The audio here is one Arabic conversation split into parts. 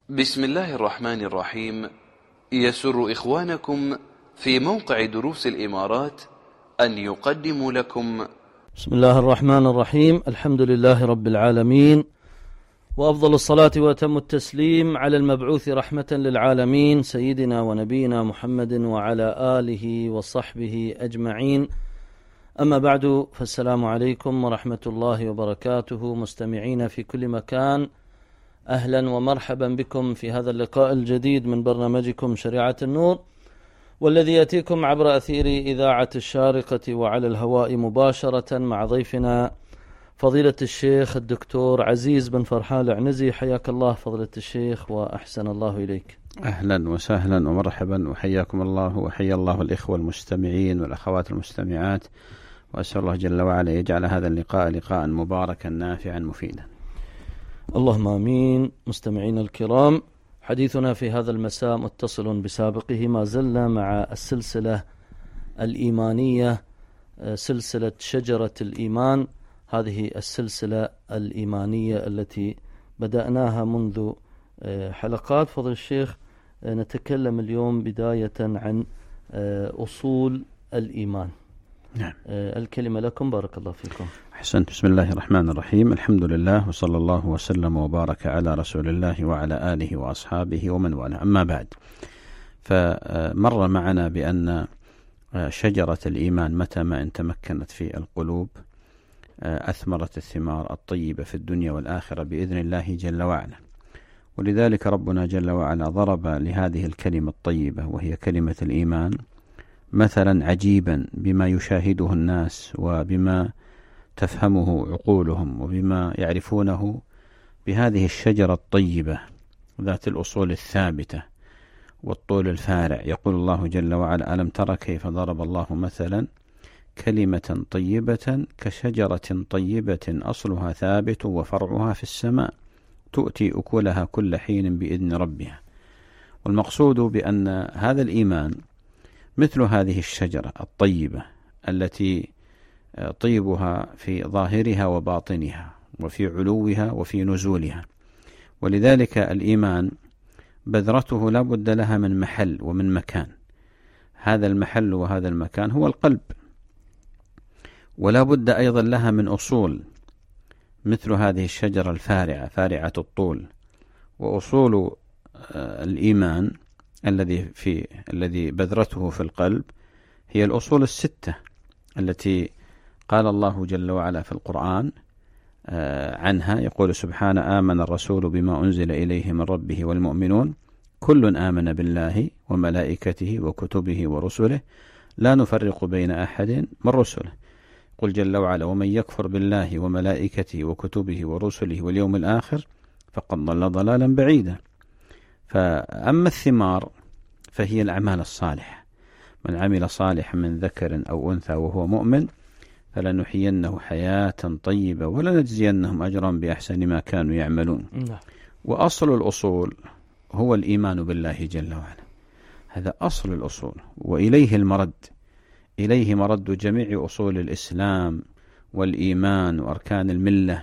بسم الله الرحمن الرحيم. يسر إخوانكم في موقع دروس الإمارات أن يقدموا لكم بسم الله الرحمن الرحيم. الحمد لله رب العالمين، وأفضل الصلاة وأتم التسليم على المبعوث رحمة للعالمين سيدنا ونبينا محمد وعلى آله وصحبه أجمعين. أما بعد، فالسلام عليكم ورحمة الله وبركاته. مستمعين في كل مكان، أهلا ومرحبا بكم في هذا اللقاء الجديد من برنامجكم شريعة النور، والذي يأتيكم عبر أثير إذاعة الشارقة وعلى الهواء مباشرة مع ضيفنا فضيلة الشيخ الدكتور عزيز بن فرحان العنزي. حياك الله فضيلة الشيخ وأحسن الله إليك. أهلا وسهلا ومرحبا، وحياكم الله وحيا الله الإخوة المستمعين والأخوات المستمعات، وأسأل الله جل وعلا يجعل هذا اللقاء لقاء مباركا نافعا مفيدا. اللهم آمين. مستمعين الكرام، حديثنا في هذا المساء متصل بسابقه، ما زلنا مع السلسلة الإيمانية، سلسلة شجرة الإيمان. هذه السلسلة الإيمانية التي بدأناها منذ حلقات. فضل الشيخ، نتكلم اليوم بداية عن أصول الإيمان. نعم. الكلمة لكم، بارك الله فيكم. أحسنت. بسم الله الرحمن الرحيم. الحمد لله، وصلى الله وسلم وبارك على رسول الله وعلى آله وأصحابه ومن والاه. أما بعد، فمر معنا بأن شجرة الإيمان متى ما ان تمكنت في القلوب أثمرت الثمار الطيبة في الدنيا والآخرة بإذن الله جل وعلا. ولذلك ربنا جل وعلا ضرب لهذه الكلمة الطيبة وهي كلمة الإيمان مثلا عجيبا بما يشاهده الناس وبما تفهمه عقولهم وبما يعرفونه بهذه الشجرة الطيبة ذات الأصول الثابتة والطول الفارع. يقول الله جل وعلا: ألم تر كيف ضرب الله مثلا كلمة طيبة كشجرة طيبة أصلها ثابت وفرعها في السماء تؤتي أكلها كل حين بإذن ربها. والمقصود بأن هذا الإيمان مثل هذه الشجرة الطيبة التي طيبها في ظاهرها وباطنها وفي علوها وفي نزولها. ولذلك الإيمان بذرته لا بد لها من محل ومن مكان. هذا المحل وهذا المكان هو القلب، ولا بد أيضا لها من أصول مثل هذه الشجرة الفارعة فارعة الطول. وأصول الإيمان الذي بذرته في القلب هي الأصول الستة التي قال الله جل وعلا في القرآن عنها. يقول سبحانه: آمن الرسول بما أنزل إليه من ربه والمؤمنون كل آمن بالله وملائكته وكتبه ورسله لا نفرق بين أحد من رسله. قل جل وعلا: ومن يكفر بالله وملائكته وكتبه ورسله واليوم الآخر فقد ضل ضلالا بعيدا. فأما الثمار فهي الأعمال الصالحة. من عمل صالحا من ذكر أو أنثى وهو مؤمن فلنحيينه حياة طيبة ولنجزينهم أجرا بأحسن ما كانوا يعملون. وأصل الأصول هو الإيمان بالله جل وعلا. هذا أصل الأصول، وإليه المرد. إليه مرد جميع أصول الإسلام والإيمان وأركان الملة،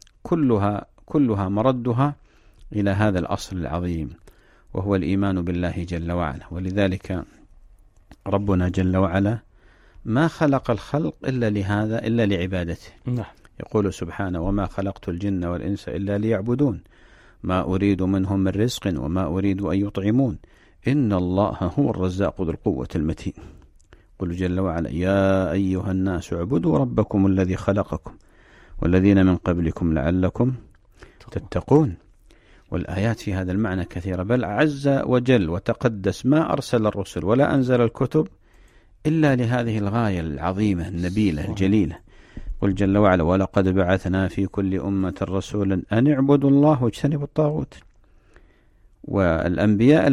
كلها مردها إلى هذا الأصل العظيم وهو الإيمان بالله جل وعلا. ولذلك ربنا جل وعلا ما خلق الخلق إلا لعبادته. يقول سبحانه: وما خلقت الجن والإنس إلا ليعبدون ما أريد منهم من رزق وما أريد أن يطعمون إن الله هو الرزاق ذو القوة المتين. قل جل وعلا: يا أيها الناس اعبدوا ربكم الذي خلقكم والذين من قبلكم لعلكم تتقون. والآيات في هذا المعنى كثيرة، بل عز وجل وتقدس ما أرسل الرسل ولا أنزل الكتب إلا لهذه الغاية العظيمة النبيلة الجليلة. قل جل وعلا: ولقد بعثنا في كل أمة رسولا أن اعبدوا الله واجتنبوا الطاغوت. والأنبياء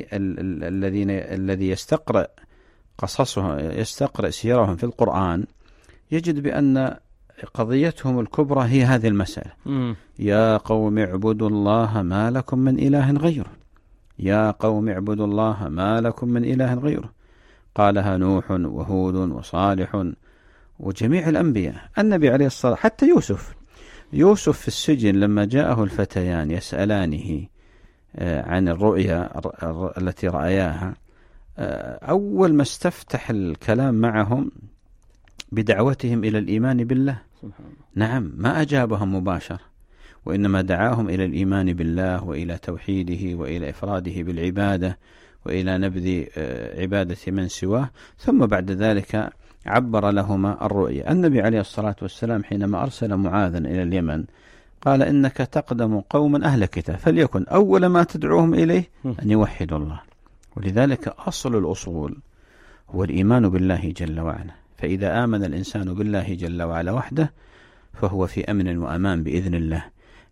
الذي يستقرأ قصصهم يستقرأ سيرهم في القرآن يجد بأن قضيتهم الكبرى هي هذه المسألة. يا قوم اعبدوا الله ما لكم من إله غيره. يا قوم اعبدوا الله ما لكم من إله غيره. قالها نوح وهود وصالح وجميع الأنبياء. النبي عليه الصلاة، حتى يوسف في السجن لما جاءه الفتيان يسألانه عن الرؤيا التي رأياها، أول ما استفتح الكلام معهم بدعوتهم إلى الإيمان بالله. نعم، ما أجابهم مباشرة، وإنما دعاهم إلى الإيمان بالله وإلى توحيده وإلى إفراده بالعبادة وإلى نبذ عبادة من سواه. ثم بعد ذلك عبر لهما الرؤيا. النبي عليه الصلاة والسلام حينما أرسل معاذا إلى اليمن قال: إنك تقدم قوما أهل كتاب، فليكن أول ما تدعوهم إليه أن يوحدوا الله. ولذلك أصل الأصول هو الإيمان بالله جل وعلا. فإذا آمن الإنسان بالله جل وعلا وحده فهو في أمن وأمان بإذن الله،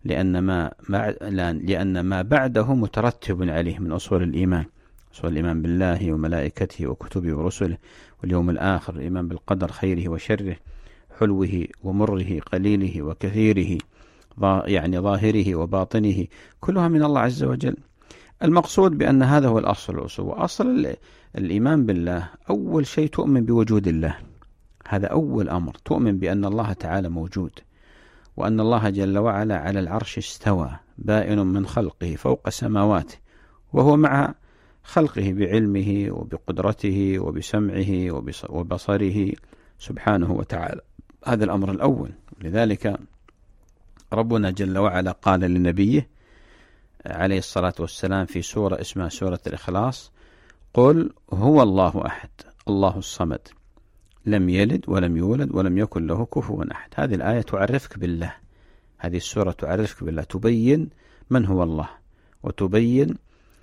لأن ما بعده مترتب عليه من أصول الإيمان. أصول الإيمان بالله وملائكته وكتبه ورسله واليوم الآخر، الإيمان بالقدر خيره وشره، حلوه ومره، قليله وكثيره، يعني ظاهره وباطنه، كلها من الله عز وجل. المقصود بأن هذا هو الأصل الأصول. وأصل الإيمان بالله أول شيء تؤمن بوجود الله، هذا أول أمر، تؤمن بأن الله تعالى موجود، وأن الله جل وعلا على العرش استوى بائن من خلقه فوق سماواته، وهو مع خلقه بعلمه وبقدرته وبسمعه وبصره سبحانه وتعالى. هذا الأمر الأول. لذلك ربنا جل وعلا قال لنبيه عليه الصلاة والسلام في سورة اسمها سورة الإخلاص: قل هو الله أحد الله الصمد لم يلد ولم يولد ولم يكن له كفوا أحد. هذه الآية تعرفك بالله، هذه السورة تعرفك بالله، تبين من هو الله، وتبين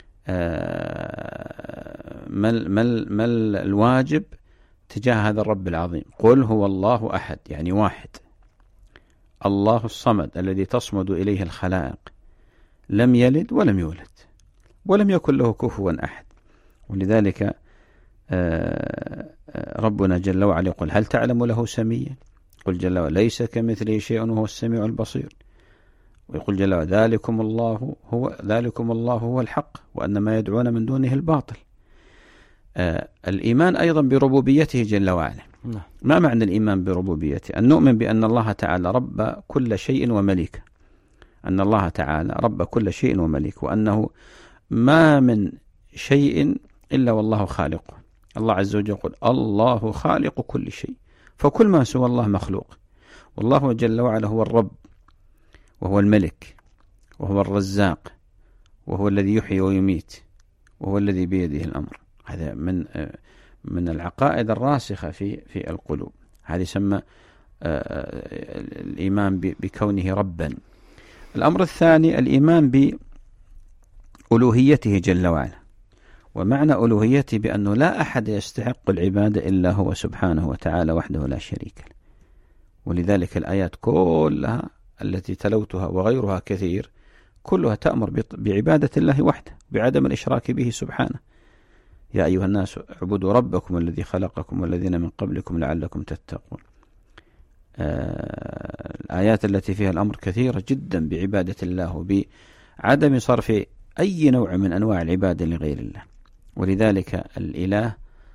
ما الواجب تجاه هذا الرب العظيم. قل هو الله أحد يعني واحد، الله الصمد الذي تصمد إليه الخلائق، لم يلد ولم يولد ولم يكن له كفوا أحد. ولذلك ربنا جل وعلا يقول: هل تعلم له سميا؟ قل جل وعلا: ليس كمثله شيء وهو السميع البصير. ويقول جل وعلا: ذلكم الله هو الحق وأن ما يدعون من دونه الباطل. الإيمان أيضا بربوبيته جل وعلا. ما معنى الإيمان بربوبيته؟ أن نؤمن بأن الله تعالى رب كل شيء ومليك، أن الله تعالى رب كل شيء ومليك، وأنه ما من شيء إلا والله خالقه. الله عز وجل يقول: الله خالق كل شيء، فكل ما سوى الله مخلوق. والله جل وعلا هو الرب وهو الملك وهو الرزاق وهو الذي يحيي ويميت وهو الذي بيده الأمر. هذا من العقائد الراسخة في القلوب. هذا يسمى الإيمان بكونه ربا. الأمر الثاني الإيمان بألوهيته جل وعلا. ومعنى ألوهيته بأنه لا أحد يستحق العبادة إلا هو سبحانه وتعالى وحده لا شريك له. ولذلك الآيات كلها التي تلوتها وغيرها كثير كلها تأمر بعبادة الله وحده، بعدم الإشراك به سبحانه. يا أيها الناس اعبدوا ربكم الذي خلقكم والذين من قبلكم لعلكم تتقون. الآيات التي فيها الأمر كثيرة جدا بعبادة الله وبعدم صرف أي نوع من أنواع العبادة لغير الله. ولذلك الإله،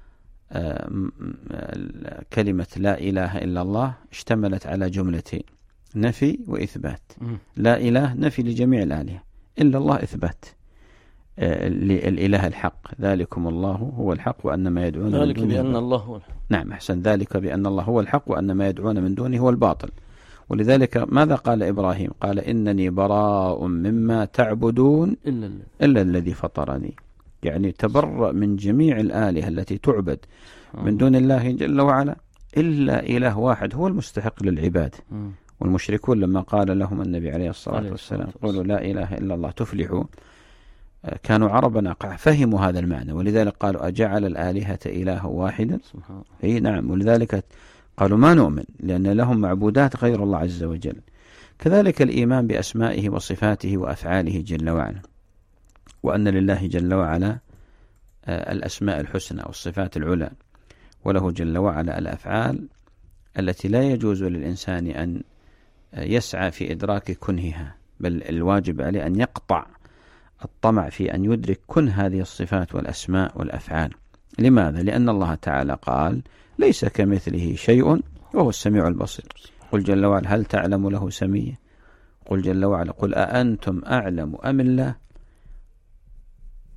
كلمة لا إله إلا الله اشتملت على جملتين: نفي وإثبات. لا إله نفي لجميع الآلهة، إلا الله إثبات للإله الحق. ذلكم الله هو الحق وأن ما يدعون من ذلك دونه بأن الله هو الحق. نعم، أحسن. ذلك بأن الله هو الحق وأن ما يدعون من دونه هو الباطل. ولذلك ماذا قال إبراهيم؟ قال: إنني براء مما تعبدون إلا الذي فطرني. يعني تبرأ من جميع الآلهة التي تعبد من دون الله جل وعلا إلا إله واحد هو المستحق للعبادة. والمشركون لما قال لهم النبي عليه الصلاة والسلام: قولوا لا إله إلا الله تفلحوا، كانوا عربا فهموا هذا المعنى، ولذلك قالوا: أجعل الآلهة إله واحدا؟ أي نعم. ولذلك قالوا: ما نؤمن، لأن لهم معبودات غير الله عز وجل. كذلك الإيمان بأسمائه وصفاته وأفعاله جل وعلا، وأن لله جل وعلا الأسماء الحسنى والصفات العلى، وله جل وعلا الأفعال التي لا يجوز للإنسان أن يسعى في إدراك كنهها، بل الواجب عليه أن يقطع الطمع في أن يدرك كن هذه الصفات والأسماء والأفعال. لماذا؟ لأن الله تعالى قال: ليس كمثله شيء وهو السميع البصير. قل جل وعلا: هل تعلم له سميا؟ قل جل وعلا: قل أأنتم أعلم أم الله؟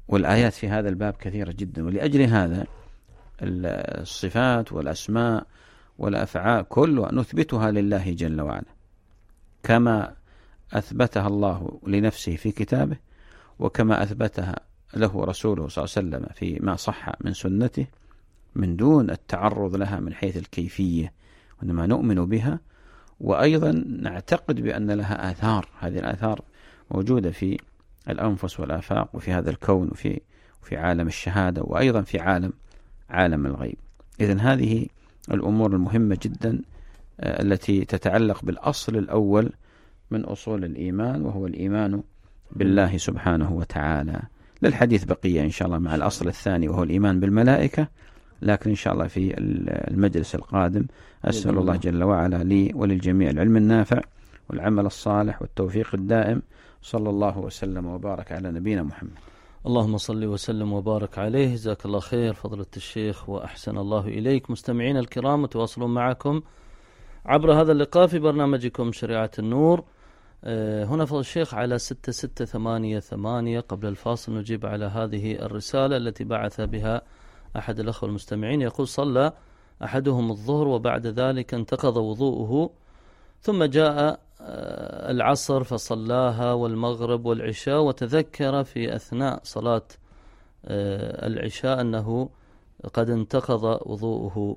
والآيات في هذا الباب كثيرة جدا. ولأجل هذا الصفات والأسماء والأفعال كلها نثبتها لله جل وعلا كما أثبتها الله لنفسه في كتابه، وكما أثبتها له رسوله صلى الله عليه وسلم فيما صح من سنته، من دون التعرض لها من حيث الكيفية، وإنما نؤمن بها. وأيضا نعتقد بأن لها آثار، هذه الآثار موجودة في الأنفس والآفاق وفي هذا الكون وفي عالم الشهادة، وأيضا في عالم الغيب. إذن هذه الأمور المهمة جدا التي تتعلق بالأصل الأول من أصول الإيمان، وهو الإيمان بالله سبحانه وتعالى. للحديث بقية إن شاء الله مع الأصل الثاني وهو الإيمان بالملائكة، لكن إن شاء الله في المجلس القادم أسأل الله جل وعلا لي وللجميع العلم النافع والعمل الصالح والتوفيق الدائم. صلى الله وسلم وبارك على نبينا محمد. اللهم صل وسلم وبارك عليه. جزاك الله خير فضيلة الشيخ وأحسن الله إليك. مستمعين الكرام، متواصلون معكم عبر هذا اللقاء في برنامجكم شريعة النور. هنا فضل الشيخ على 6688. قبل الفاصل نجيب على هذه الرسالة التي بعث بها أحد الأخوة المستمعين، يقول: صلى أحدهم الظهر وبعد ذلك انتقض وضوءه، ثم جاء العصر فصلاها والمغرب والعشاء، وتذكر في أثناء صلاة العشاء أنه قد انتقض وضوءه،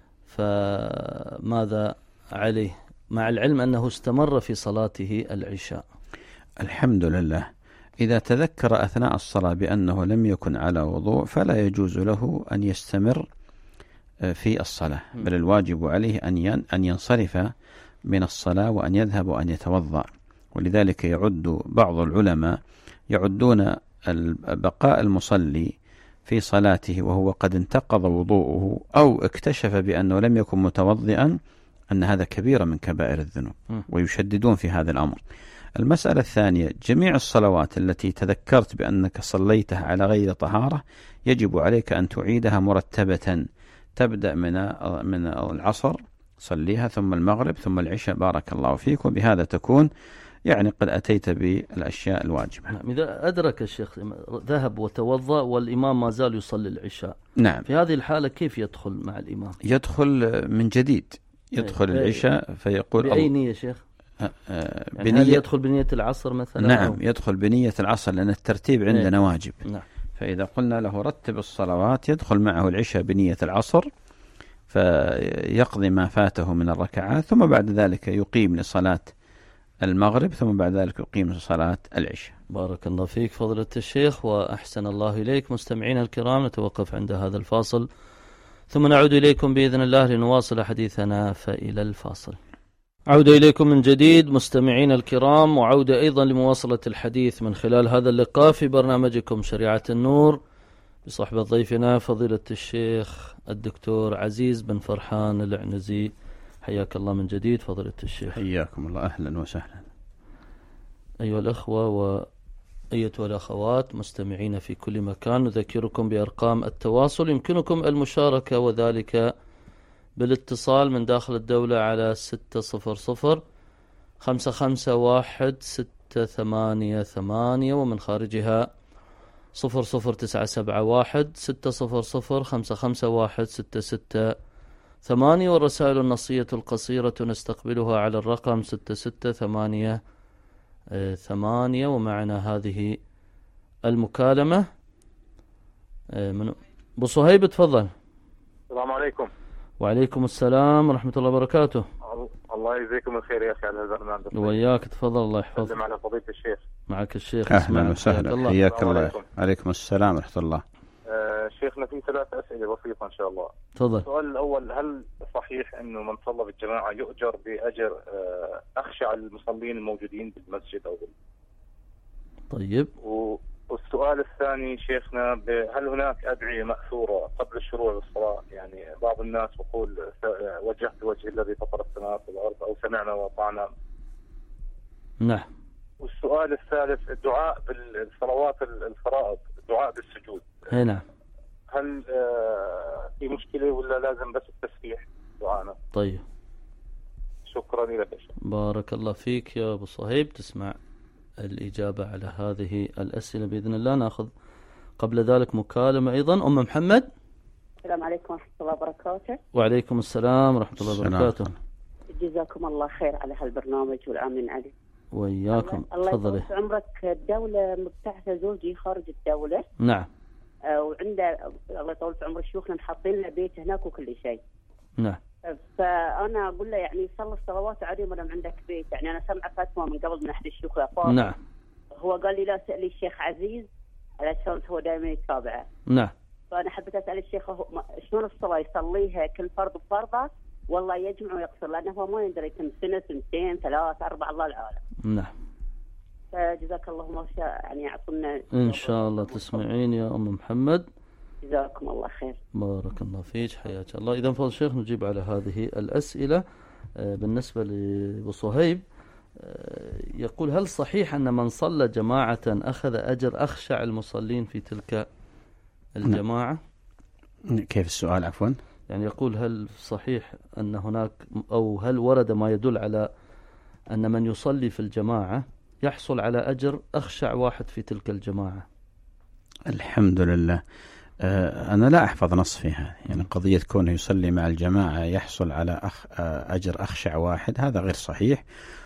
فماذا عليه مع العلم أنه استمر في صلاته العشاء؟ الحمد لله. إذا تذكر أثناء الصلاة بأنه لم يكن على وضوء فلا يجوز له أن يستمر في الصلاة، بل الواجب عليه أن ينصرف من الصلاة وأن يذهب وأن يتوضأ. ولذلك يعد بعض العلماء يعدون بقاء المصلي في صلاته وهو قد انتقض وضوءه أو اكتشف بأنه لم يكن متوضئا أن هذا كبيرة من كبائر الذنوب، ويشددون في هذا الأمر. المسألة الثانية: جميع الصلوات التي تذكرت بأنك صليتها على غير طهارة يجب عليك أن تعيدها مرتبة، تبدأ من العصر صليها، ثم المغرب، ثم العشاء، بارك الله فيك، وبهذا تكون قد أتيت بالأشياء الواجبة. نعم. إذا أدرك الشيخ ذهب وتوضأ والإمام ما زال يصلي العشاء، نعم، في هذه الحالة كيف يدخل مع الإمام؟ يدخل من جديد، يدخل العشاء فيقول بأي نية شيخ؟ بنية، هل يدخل بنية العصر مثلا؟ نعم، يدخل بنية العصر، لأن الترتيب عندنا واجب. نعم. فإذا قلنا له رتب الصلوات يدخل معه العشاء بنية العصر، فيقضي ما فاته من الركعات، ثم بعد ذلك يقيم لصلاة المغرب، ثم بعد ذلك يقيم لصلاة العشاء. بارك الله فيك فضيلة الشيخ وأحسن الله إليك. مستمعينا الكرام، نتوقف عند هذا الفاصل ثم نعود إليكم بإذن الله لنواصل حديثنا، فإلى الفاصل. عودة إليكم من جديد مستمعين الكرام، وعودة أيضا لمواصلة الحديث من خلال هذا اللقاء في برنامجكم شريعة النور بصحبة ضيفنا فضيلة الشيخ الدكتور عزيز بن فرحان العنزي. حياك الله من جديد فضيلة الشيخ. حياكم الله، أهلا وسهلا. أيها الأخوة وأيتها الأخوات مستمعين في كل مكان، نذكركم بأرقام التواصل، يمكنكم المشاركة وذلك بالاتصال من داخل الدولة على 600-551-688 ومن خارجها 00971-600-551-668. والرسائل النصية القصيرة نستقبلها على الرقم 6688. ومعنا هذه المكالمة من أبو صهيب، تفضل. السلام عليكم. وعليكم السلام ورحمة الله وبركاته. الله يجزيكم الخير يا أخي على البرنامج. وياك، تفضل، الله يحفظك. سلم على فضيلة الشيخ. معك الشيخ. أهلا وسهلا، حياك الله. عليكم السلام ورحمة الله. شيخنا في 3 أسئلة بسيطة إن شاء الله. تفضل. السؤال الأول: هل صحيح إنه من صلى بالجماعة يؤجر بأجر أخشع المصلين الموجودين بالمسجد أو طيب. والسؤال الثاني شيخنا: هل هناك أدعية مأثورة قبل الشروع بالصلاة؟ يعني بعض الناس يقول وجهت وجه الذي فطر السماوات والأرض، أو سمعنا وأطعنا. نعم. والسؤال الثالث: الدعاء بالصلوات الفرائض، الدعاء بالسجود. نعم. هل في مشكلة ولا لازم بس التسبيح دعانا؟ طيب، شكرا لك يا شيخ. بارك الله فيك يا أبو صهيب. تسمع الإجابة على هذه الأسئلة بإذن الله. نأخذ قبل ذلك مكالمة أيضا. أم محمد. السلام عليكم ورحمة الله وبركاته. وعليكم السلام ورحمة الله وبركاته. جزاكم الله خير على هالبرنامج والآمين عليه. وإياكم. الله تفضلي. يطول عمرك. الدولة مبتعثة زوجي خارج الدولة. نعم. وعنده الله يطول في عمر شيوخنا محاطين له بيت هناك وكل شيء. نعم. فأنا أقول له يعني صلي الصلوات عليه ما دام عندك بيت. يعني أنا سمع فتوى من قبل من أحد الشيوخ الأفاضل. نعم. هو قال لي لا سألي الشيخ عزيز علشان هو دائما يتابعه. نعم. فأنا حبيت أسأل الشيخ شلون الصلاة يصليها كل فرض بفرضه والله يجمع ويقصر لأنه هو ما يدري كم سنة 2 3 4 الله العالم. نعم. فجزاك الله ما شاء يعني يعطونا إن شاء الله تسمعين يا أم محمد. جزاكم الله خير. بارك الله فيك حياك الله. إذا فضل الشيخ نجيب على هذه الأسئلة. بالنسبة لأبو صهيب يقول هل صحيح أن من صلى جماعة أخذ أجر أخشع المصلين في تلك الجماعة؟ كيف السؤال عفوا؟ يعني يقول هل صحيح أن هناك أو هل ورد ما يدل على أن من يصلي في الجماعة يحصل على أجر أخشع واحد في تلك الجماعة؟ الحمد لله. أنا لا أحفظ نص فيها، يعني قضية كونه يصلي مع الجماعة يحصل على أجر أخشع واحد، هذا غير صحيح.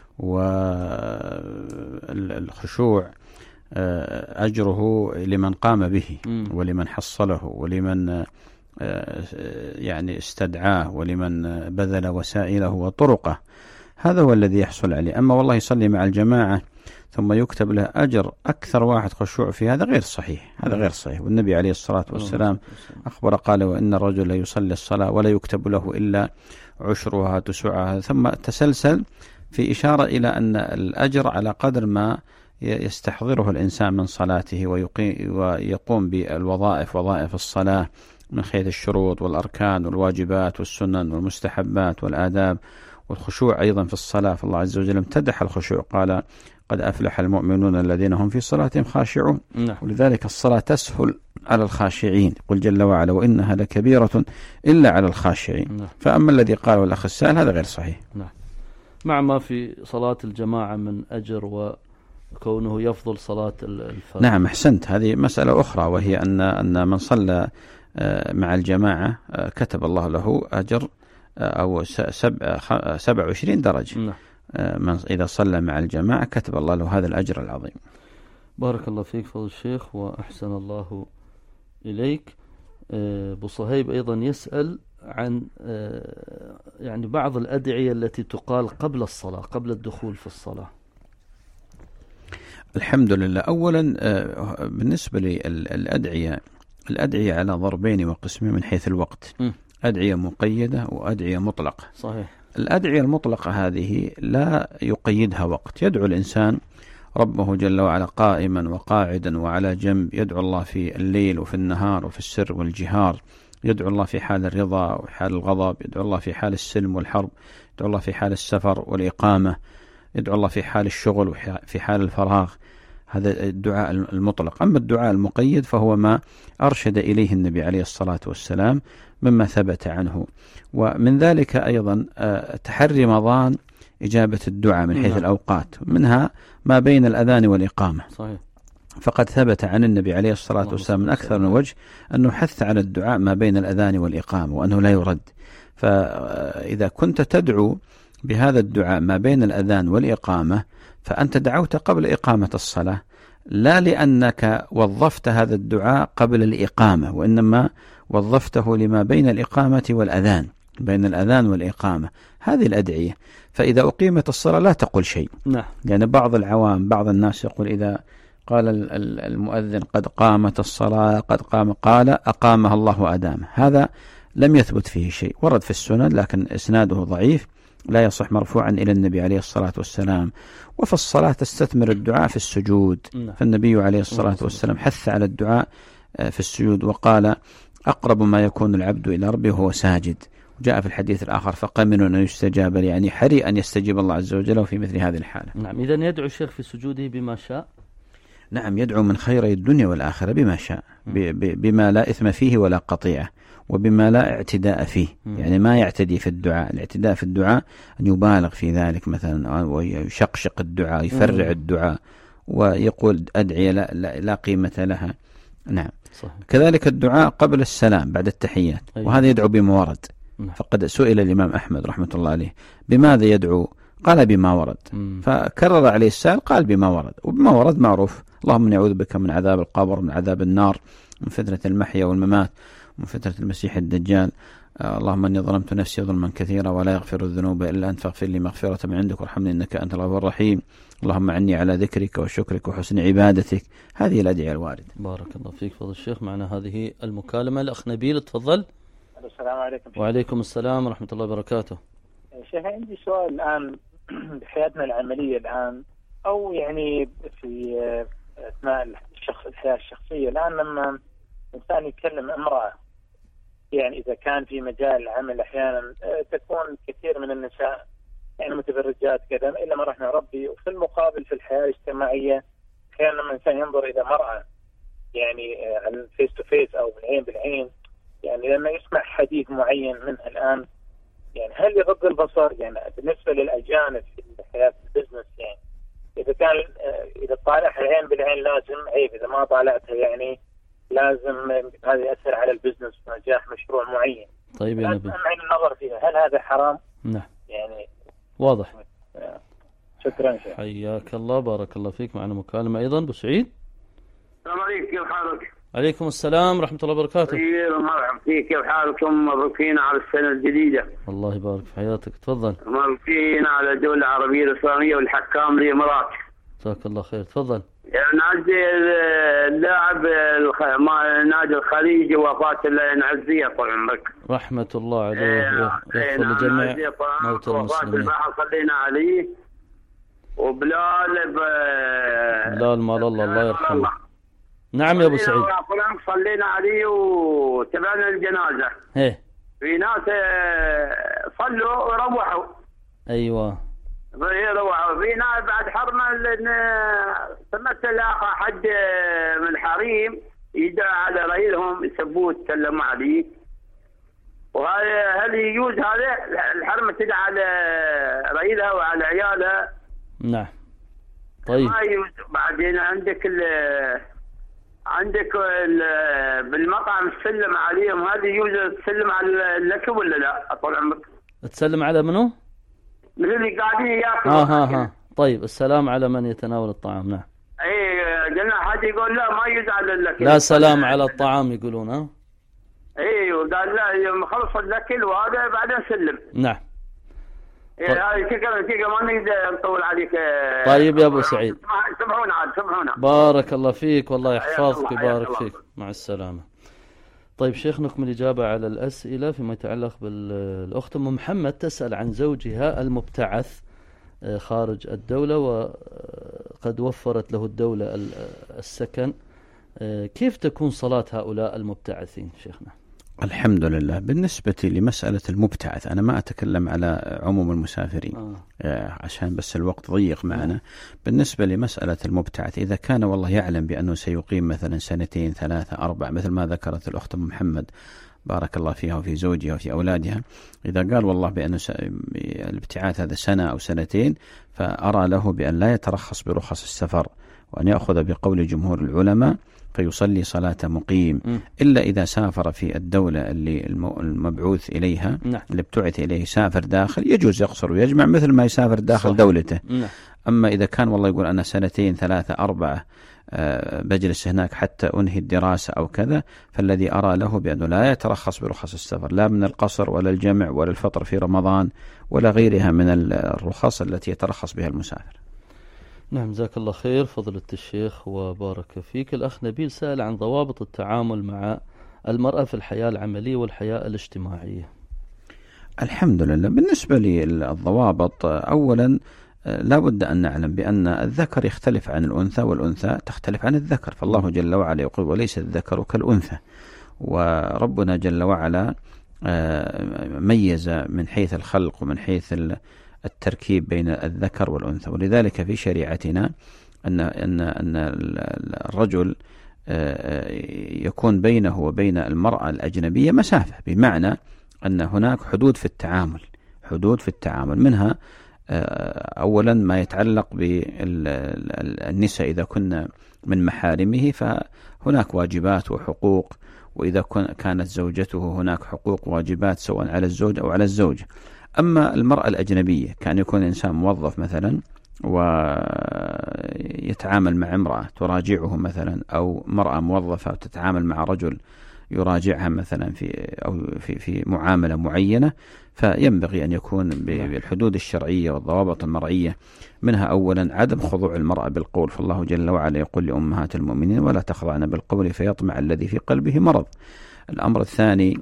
والخشوع أجره لمن قام به ولمن حصله ولمن يعني استدعاه ولمن بذل وسائله وطرقه، هذا هو الذي يحصل عليه. أما والله يصلي مع الجماعة ثم يكتب له أجر أكثر واحد خشوع في هذا غير صحيح، هذا غير صحيح. والنبي عليه الصلاة والسلام أخبر قال وإن الرجل يصلي الصلاة ولا يكتب له إلا عشرها تسعها، ثم تسلسل في إشارة إلى أن الأجر على قدر ما يستحضره الإنسان من صلاته ويقوم بالوظائف وظائف الصلاة من خير الشروط والأركان والواجبات والسنن والمستحبات والآداب والخشوع أيضا في الصلاة. فالله عز وجل امتدح الخشوع قال قد أفلح المؤمنون الذين هم في صلاتهم خاشعون. ولذلك الصلاة تسهل على الخاشعين، قل جل وعلا وإنها لكبيرة إلا على الخاشعين. فأما الذي قاله الأخ السائل هذا غير صحيح. مع ما في صلاة الجماعة من أجر وكونه يفضل صلاة الفرد. نعم أحسنت. هذه مسألة أخرى، وهي أن من صلى مع الجماعة كتب الله له أجر أو 27 درجة. من إذا صلى مع الجماعة كتب الله له هذا الأجر العظيم. بارك الله فيك فضل الشيخ وأحسن الله إليك. أبو صهيب أيضا يسأل عن يعني بعض الأدعية التي تقال قبل الصلاة قبل الدخول في الصلاة. الحمد لله. أولا بالنسبة للأدعية، الأدعية على ضربين وقسمين من حيث الوقت، أدعية مقيدة وأدعية مطلقة. صحيح. الأدعية المطلقة هذه لا يقيدها وقت، يدعو الإنسان ربه جل وعلا قائما وقاعدا وعلى جنب، يدعو الله في الليل وفي النهار وفي السر والجهار، يدعو الله في حال الرضا وحال الغضب، يدعو الله في حال السلم والحرب، يدعو الله في حال السفر والإقامة، يدعو الله في حال الشغل وفي حال الفراغ. هذا الدعاء المطلق. أما الدعاء المقيد فهو ما أرشد إليه النبي عليه الصلاة والسلام مما ثبت عنه. ومن ذلك أيضا تحري رمضان إجابة الدعاء من حيث الأوقات، منها ما بين الأذان والإقامة. صحيح. فقد ثبت عن النبي عليه الصلاة والسلام من أكثر من وجه أنه حث على الدعاء ما بين الأذان والإقامة وأنه لا يرد. فإذا كنت تدعو بهذا الدعاء ما بين الأذان والإقامة فأنت دعوت قبل إقامة الصلاة، لا لأنك وظفت هذا الدعاء قبل الإقامة، وإنما وظفته لما بين الإقامة والأذان، بين الأذان والإقامة هذه الأدعية. فإذا أقيمت الصلاة لا تقول شيء. يعني بعض العوام بعض الناس يقول إذا قال المؤذن قد قامت الصلاة قد قال أقامها الله وأدامه، هذا لم يثبت فيه شيء، ورد في السنن لكن إسناده ضعيف لا يصح مرفوعا إلى النبي عليه الصلاة والسلام. وفي الصلاة تستثمر الدعاء في السجود، فالنبي عليه الصلاة والسلام حث على الدعاء في السجود وقال أقرب ما يكون العبد إلى ربه وهو ساجد. وجاء في الحديث الآخر فقمن أن يستجاب، يعني حري أن يستجيب الله عز وجل في مثل هذه الحالة. نعم. إذن يدعو الشيخ في سجوده بما شاء. نعم، يدعو من خيري الدنيا والآخرة بما شاء، بما لا إثم فيه ولا قطيعة، وبما لا اعتداء فيه. يعني ما يعتدي في الدعاء. الاعتداء في الدعاء أن يبالغ في ذلك مثلا، ويشقشق الدعاء، يفرع الدعاء، ويقول أدعية لا قيمة لها. نعم صحيح. كذلك الدعاء قبل السلام بعد التحيات. أيوة. وهذا يدعو بما ورد. فقد سئل الإمام أحمد رحمة الله عليه بماذا يدعو، قال بما ورد. فكرر عليه السائل قال بما ورد، وبما ورد معروف: اللهم نعوذ بك من عذاب القبر، من عذاب النار، من فتنة المحيا والممات، ومن فتنة المسيح الدجال. اللهم اني ظلمت نفسي ظلما كثيرا ولا يغفر الذنوب الا انت، فاغفر لي مغفرة من عندك وارحمني انك انت الغفور الرحيم. اللهم عني على ذكرك وشكرك وحسن عبادتك. هذه الادعية الواردة. بارك الله فيك فضل الشيخ. معنا هذه المكالمة الأخ نبيل، تفضل. السلام عليكم. وعليكم السلام ورحمة الله وبركاته. شيخ عندي سؤال الآن بحياتنا العملية الآن، أو يعني في أثناء الحياة الشخصية الآن، لما إنسان يتكلم امرأة، يعني إذا كان في مجال العمل أحيانا تكون كثير من النساء يعني متبرجات كذا إلا ما رحنا ربي، وفي المقابل في الحياة الاجتماعية أحيانا لما الإنسان ينظر إلى مرأة يعني فيس تو فيس أو بالعين بالعين، يعني لما يسمع حديث معين منها الآن، يعني هل يغض البصر؟ يعني بالنسبة للأجانب في حياة البزنس، يعني إذا طالعها العين بالعين لازم عيب، إذا ما طالعتها يعني لازم هذا يأثر على البزنس ونجاح مشروع معين. طيب يا نبيل، عين النظر فيها، هل هذا حرام؟ نعم يعني واضح. شكرا شيخ. حياك الله، بارك الله فيك. معنا مكالمة أيضا. أبو سعيد. السلام عليكم، كيف حالك؟ عليكم السلام ورحمة الله وبركاته. خير ومرحبا فيك، كيف حالكم؟ مبروكين على السنة الجديدة. الله يبارك في حياتك، تفضل. مبروكين على الدولة العربية الإسلامية والحكام الإمارات. جزاك الله خير، تفضل. نعزي اللاعب نادي الخليج وفاة نعزيه طال عمرك. رحمة الله عليه، يغفر لجميع موتى المسلمين. البحر صلينا عليه. وبلال مال الله يرحمه. نعم يا أبو سعيد. صلينا عليه وتبعنا الجنازة. ايه. في ناس صلوا وروحوا. ايوه. روحوا. في ناس بعد حرمة سمعت الأخ حد من الحريم يدعى على رأيهم يسبوه يتكلموا عليه. وهل يجوز هذا الحرمة تدعى على رأيلها وعلى عيالها؟ نعم. طيب. بعدين عندك بالمطعم تسلم عليهم، هذه يوجد تسلم على الأكل ولا لا؟ طول عمرك تسلم على منو؟ من اللي قاعدين ياكلوا. طيب، السلام على من يتناول الطعام. نعم. اي قلنا حد يقول لا ما يوجد على الأكل، لا سلام على الطعام يقولون. ها. اي وقال لا خلص الأكل وهذا بعدين سلم. نعم. هاي دقيقة ما نقدر نطول عليك. طيب يا أبو سعيد، سمحونا. بارك الله فيك، والله يحفظك ويبارك فيك. مع السلامة. طيب شيخ، نكمل الإجابة على الأسئلة فيما يتعلق بالأخت أم محمد. تسأل عن زوجها المبتعث خارج الدولة وقد وفرت له الدولة السكن، كيف تكون صلاة هؤلاء المبتعثين شيخنا؟ الحمد لله. بالنسبة لمسألة المبتعث، أنا ما أتكلم على عموم المسافرين عشان بس الوقت ضيق معنا. بالنسبة لمسألة المبتعث، إذا كان والله يعلم بأنه سيقيم مثلا 2 3 4 مثل ما ذكرت الأخت أم محمد بارك الله فيها وفي زوجها وفي أولادها، إذا قال والله بأن الابتعاث هذا 1 أو 2، فأرى له بأن لا يترخص برخص السفر، وأن يأخذ بقول جمهور العلماء فيصلي صلاة مقيم. إلا إذا سافر في الدولة اللي المبعوث إليها، اللي ابتعث إليه، سافر داخل، يجوز يقصر ويجمع مثل ما يسافر داخل صح. دولته. أما إذا كان والله يقول أنا 2 3 4 بجلس هناك حتى أنهي الدراسة أو كذا، فالذي أرى له بأنه لا يترخص برخص السفر، لا من القصر ولا الجمع ولا الفطر في رمضان ولا غيرها من الرخص التي يترخص بها المسافر. نعم، جزاك الله خير فضيلة الشيخ وبارك فيك. الأخ نبيل سأل عن ضوابط التعامل مع المرأة في الحياة العملية والحياة الاجتماعية. الحمد لله. بالنسبة للضوابط، أولا لا بد أن نعلم بأن الذكر يختلف عن الأنثى والأنثى تختلف عن الذكر، فالله جل وعلا يقول وليس الذكر كالأنثى، وربنا جل وعلا ميز من حيث الخلق ومن حيث التركيب بين الذكر والأنثى. ولذلك في شريعتنا أن الرجل يكون بينه وبين المرأة الأجنبية مسافة، بمعنى أن هناك حدود في التعامل منها أولا ما يتعلق بالنساء إذا كنا من محارمه فهناك واجبات وحقوق، وإذا كانت زوجته هناك حقوق وواجبات سواء على الزوج أو على الزوجة. أما المرأة الأجنبية كان يكون إنسان موظف مثلا ويتعامل مع امرأة تراجعه مثلا، أو مرأة موظفة تتعامل مع رجل يراجعها مثلا في معاملة معينة، فينبغي أن يكون بالحدود الشرعية والضوابط المرعية. منها أولا عدم خضوع المرأة بالقول، فالله جل وعلا يقول لأمهات المؤمنين ولا تخضعن بالقول فيطمع الذي في قلبه مرض. الأمر الثاني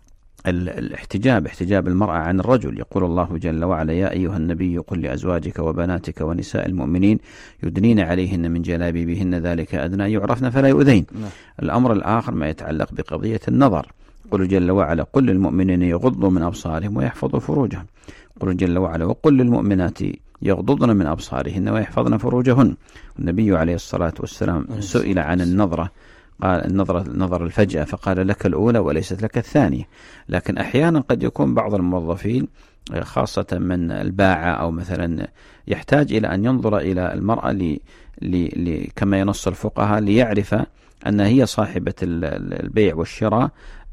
احتجاب المرأة عن الرجل، يقول الله جل وعلا يا أيها النبي قل لأزواجك وبناتك ونساء المؤمنين يدنين عليهن من جلابيبهن ذلك أدنى يعرفن فلا يؤذين. الأمر الآخر ما يتعلق بقضية النظر، قل جل وعلا قل للمؤمنين يغضوا من أبصارهم ويحفظوا فروجهم، قل جل وعلا وقل للمؤمنات يغضضن من أبصارهن ويحفظن فروجهن. النبي عليه الصلاة والسلام سئل عن النظرة، قال النظر الفجأة، فقال لك الأولى وليست لك الثانية. لكن أحيانا قد يكون بعض الموظفين خاصة من الباعة أو مثلا يحتاج إلى أن ينظر إلى المرأة كما ينص الفقهاء ليعرف أنها هي صاحبة البيع والشراء،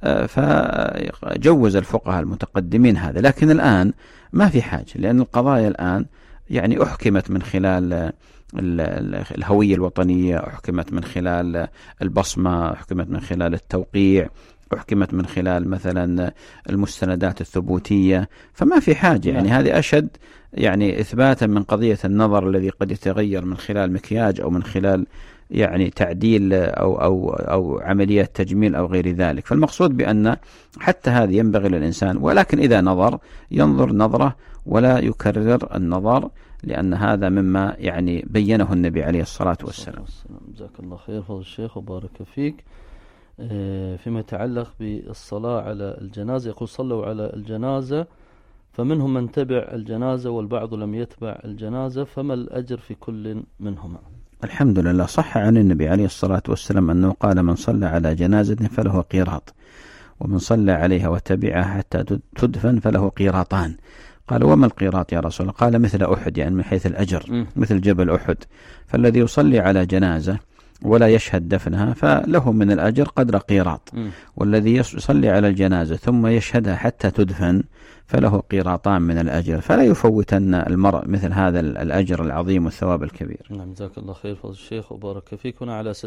فجوز الفقهاء المتقدمين هذا. لكن الآن ما في حاجة، لأن القضايا الآن يعني أحكمت من خلال الهوية الوطنية، أحكمت من خلال البصمة، أحكمت من خلال التوقيع، أحكمت من خلال مثلا المستندات الثبوتية، فما في حاجة. يعني هذه أشد يعني إثباتا من قضية النظر الذي قد يتغير من خلال مكياج أو من خلال يعني تعديل أو عملية تجميل أو غير ذلك. فالمقصود بأن حتى هذه ينبغي للإنسان، ولكن إذا ينظر نظرة ولا يكرر النظر، لأن هذا مما يعني بينه النبي عليه الصلاة والسلام. جزاك الله خير فضل الشيخ وبارك فيك. فيما يتعلق بالصلاة على الجنازة، يقول صلوا على الجنازة فمنهم من تبع الجنازة والبعض لم يتبع الجنازة، فما الأجر في كل منهما؟ الحمد لله، صح عن النبي عليه الصلاة والسلام أنه قال من صلى على جنازة فله قيراط، ومن صلى عليها وتبعها حتى تدفن فله قيراطان. قال وما القيراط يا رسول الله؟ قال مثل أحد، يعني من حيث الأجر مثل جبل أحد. فالذي يصلي على جنازة ولا يشهد دفنها فله من الأجر قدر قيراط، والذي يصلي على الجنازة ثم يشهدها حتى تدفن فله قيراطان من الأجر، فلا يفوتن المرء مثل هذا الأجر العظيم والثواب الكبير. نعم جزاك الله خير فضل الشيخ وبارك فيك. هنا على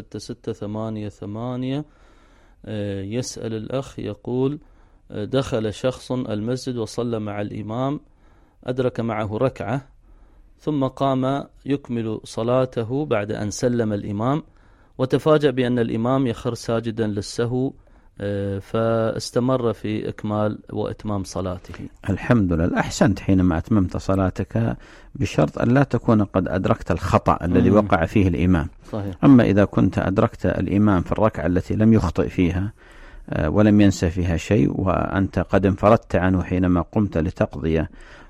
6688 يسأل الأخ يقول دخل شخص المسجد وصلى مع الإمام، أدرك معه ركعة ثم قام يكمل صلاته بعد أن سلم الإمام، وتفاجأ بأن الإمام يخر ساجدا للسهو، فاستمر في إكمال وإتمام صلاته. الحمد لله، أحسنت حينما أتممت صلاتك، بشرط أن لا تكون قد أدركت الخطأ الذي وقع فيه الإمام. صحيح. أما إذا كنت أدركت الإمام في الركعة التي لم يخطئ فيها ولم ينسى فيها شيء، وأنت قد انفردت عنه حينما قمت لتقضي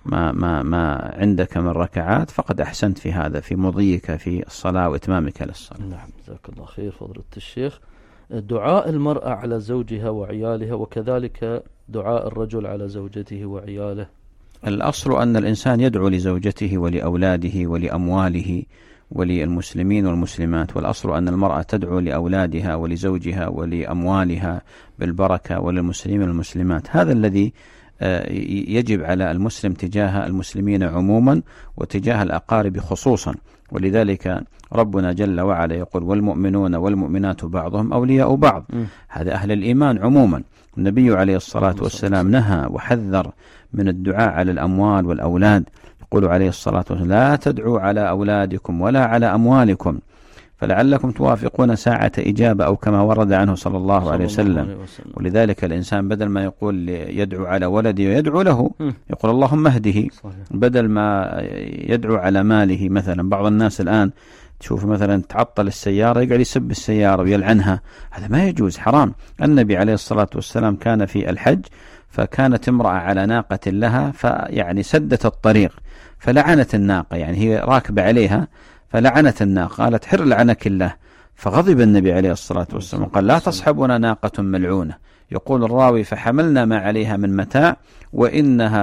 ما عندك من ركعات، فقد أحسنت في هذا في مضيك في الصلاة وإتمامك للصلاة. نعم جزاك الله خير فضيلة الشيخ. دعاء المرأة على زوجها وعيالها، وكذلك دعاء الرجل على زوجته وعياله. الأصل أن الإنسان يدعو لزوجته ولأولاده ولأمواله وللمسلمين والمسلمات، والأصل أن المرأة تدعو لأولادها ولزوجها ولأموالها بالبركة وللمسلمين والمسلمات. هذا الذي يجب على المسلم تجاه المسلمين عموما وتجاه الأقارب خصوصا. ولذلك ربنا جل وعلا يقول والمؤمنون والمؤمنات بعضهم أولياء بعض. هذا أهل الإيمان عموما. النبي عليه الصلاة والسلام نهى وحذر من الدعاء على الأموال والأولاد، يقول عليه الصلاة والسلام لا تدعوا على أولادكم ولا على أموالكم فلعلكم توافقون ساعة إجابة، أو كما ورد عنه صلى الله عليه وسلم. ولذلك الإنسان بدل ما يقول يدعو على ولده ويدعو له يقول اللهم اهده، بدل ما يدعو على ماله. مثلا بعض الناس الآن تشوف مثلا تعطل السيارة يقعد يسب السيارة ويلعنها، هذا ما يجوز، حرام. النبي عليه الصلاة والسلام كان في الحج، فكانت امرأة على ناقة لها فيعني سدت الطريق فلعنت الناقة، يعني هي راكبة عليها فلعنت الناقة، قالت حر لعنك الله. فغضب النبي عليه الصلاة والسلام قال لا تصحبنا ناقة ملعونة. يقول الراوي فحملنا ما عليها من متاع وإنها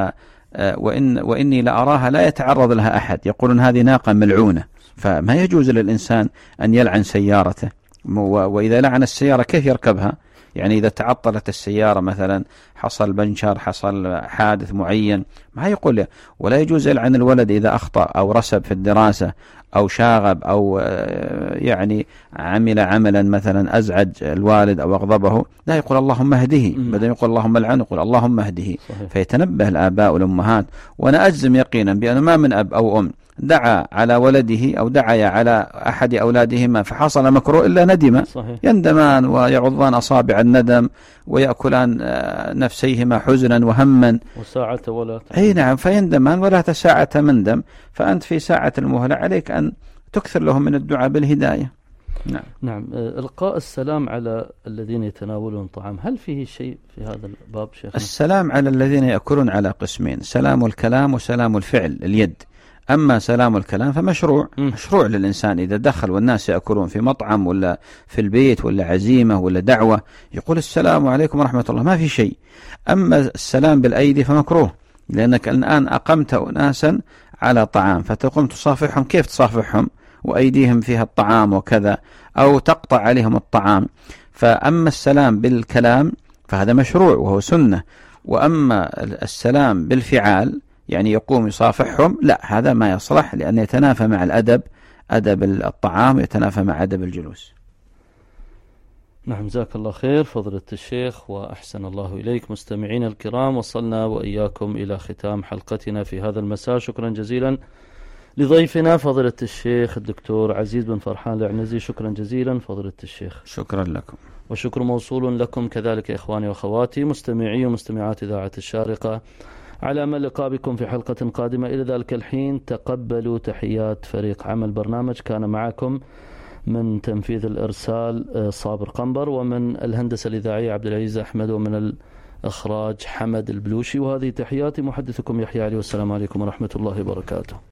وإني لأراها لا يتعرض لها أحد، يقولون هذه ناقة ملعونة، فما يجوز للإنسان أن يلعن سيارته. وإذا لعن السيارة كيف يركبها؟ يعني إذا تعطلت السيارة مثلا، حصل بنشر، حصل حادث معين، ما يقول. ولا يجوز يلعن الولد إذا أخطأ أو رسب في الدراسة أو شاغب أو يعني عمل عملا مثلا أزعج الوالد أو أغضبه، لا يقول اللهم اهده، بدل يقول اللهم لعنه يقول اللهم اهده. فيتنبه الآباء والأمهات. وأنا أجزم يقينا بأن ما من أب أو أم دعا على ولده أو دعا على أحد أولادهما فحصل مكروه إلا ندم. يندمان ويعضان أصابع الندم ويأكلان نفسيهما حزنا وهما وساعة ولا أي نعم، فيندمان ولا ساعة مندم. فأنت في ساعة المهلة عليك أن تكثر لهم من الدعاء بالهداية. نعم. إلقاء السلام على الذين يتناولون طعام، هل فيه شيء في هذا الباب شيخنا؟ السلام على الذين يأكلون على قسمين: سلام الكلام وسلام الفعل اليد. أما سلام الكلام فمشروع، مشروع للإنسان إذا دخل والناس يأكلون في مطعم ولا في البيت ولا عزيمة ولا دعوة يقول السلام عليكم ورحمة الله، ما في شيء. أما السلام بالأيدي فمكروه، لأنك الآن أقمت أناسا على طعام فتقوم تصافحهم. كيف تصافحهم وأيديهم فيها الطعام وكذا، أو تقطع عليهم الطعام؟ فأما السلام بالكلام فهذا مشروع وهو سنة. وأما السلام بالفعال يعني يقوم يصافحهم، لا، هذا ما يصلح، لأن يتنافى مع الأدب، أدب الطعام يتنافى مع أدب الجلوس. نعم، جزاك الله خير فضيلة الشيخ وأحسن الله إليك. مستمعين الكرام، وصلنا وإياكم إلى ختام حلقتنا في هذا المساء. شكرا جزيلا لضيفنا فضيلة الشيخ الدكتور عزيز بن فرحان العنزي. شكرا جزيلا فضيلة الشيخ. شكرا لكم. وشكر موصول لكم كذلك إخواني وأخواتي مستمعي ومستمعات إذاعة الشارقة. على أمل لقاء بكم في حلقة قادمة. إلى ذلك الحين تقبلوا تحيات فريق عمل برنامج. كان معكم من تنفيذ الإرسال صابر قنبر، ومن الهندسة الإذاعية عبد العزيز أحمد، ومن الإخراج حمد البلوشي. وهذه تحياتي محدثكم يحيى علي، والسلام عليكم ورحمة الله وبركاته.